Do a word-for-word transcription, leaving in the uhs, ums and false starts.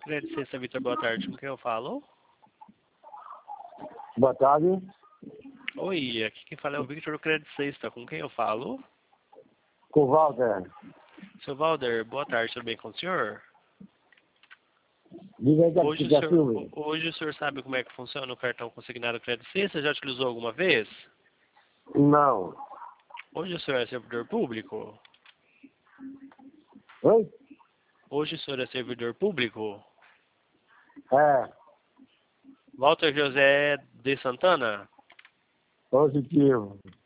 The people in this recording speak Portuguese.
Crédito Sexta, Vitor, boa tarde. Com quem eu falo? Boa tarde. Oi, aqui quem fala é o Victor do Crédito Sexta. Com quem eu falo? Com o Walter. Seu Valder, boa tarde, tudo bem com o senhor? Diga aí, Hoje o, que é senhor, filme. hoje o senhor sabe como é que funciona o cartão consignado Crédito Sexta? Já utilizou alguma vez? Não. Hoje o senhor é servidor público? Oi? Hoje o senhor é servidor público? É. Walter José de Santana? Positivo.